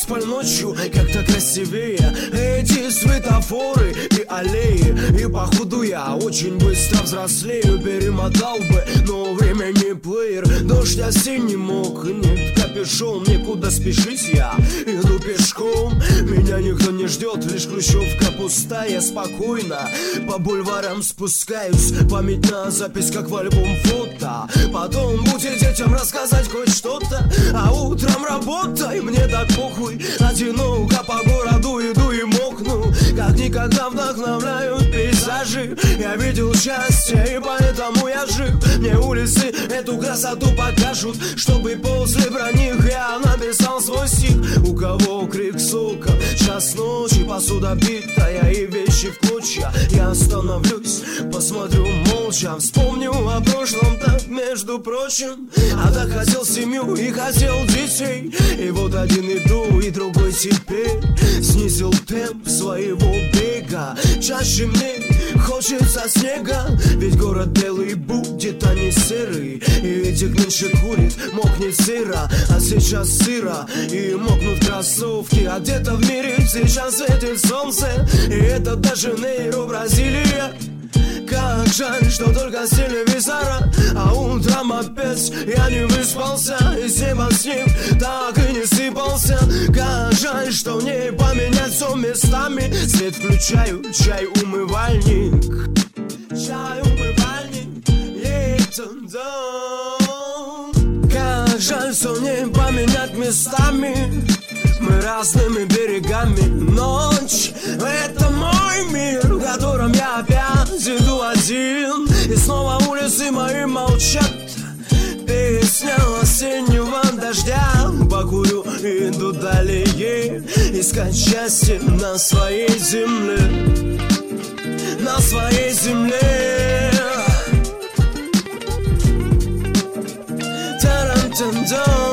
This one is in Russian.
Асфальт ночью как-то красивее, эти светофоры и аллеи. И походу я очень быстро взрослею. Перемотал бы, но время не плеер. Дождь осенний мокнет, капюшон, некуда спешить, я иду пешком. Меня никто не ждет, лишь хрущевка пустая. Спокойно по бульварам спускаюсь, память на запись, как в альбом фото. Потом будет детям рассказать хоть что-то, а утром работа, и мне так похуй. Одиноко по городу иду и мокну, как никогда вдохновляют пейзажи. Я видел счастье, и поэтому я жив. Мне улицы эту красоту покажут, чтобы после про них я написал свой стих. У кого крик сока, час ночи, посуда битая и вещи в клочья. Я остановлюсь, посмотрю молча, вспомню о прошлом так, между прочим. А так хотел семью и хотел детей, и вот один иду, и другой теперь снизил темп своего бега. Чаще мне хочется снега, ведь город белый будет, а не серый. И этих меньше курит, мокнет сыро, а сейчас сыро, и мокнут кроссовки. А где-то в мире сейчас светит солнце, и это даже Нейро, Бразилия. Как жаль, что только с телевизора, а утром опять я не выспался, и с неба снег так и не сыпался. Как жаль, что мне поменять все местами. Свет включаю, чай умывальник, чай умывальник, едем дом. Как жаль, что мне поменять местами, мы разными берегами. Ночь — это мой мир, в котором я опять иду один, и снова улицы мои молчат. Песня осеннего дождя, покурю и иду далее, искать счастье на своей земле, на своей земле. Тарантин-дан.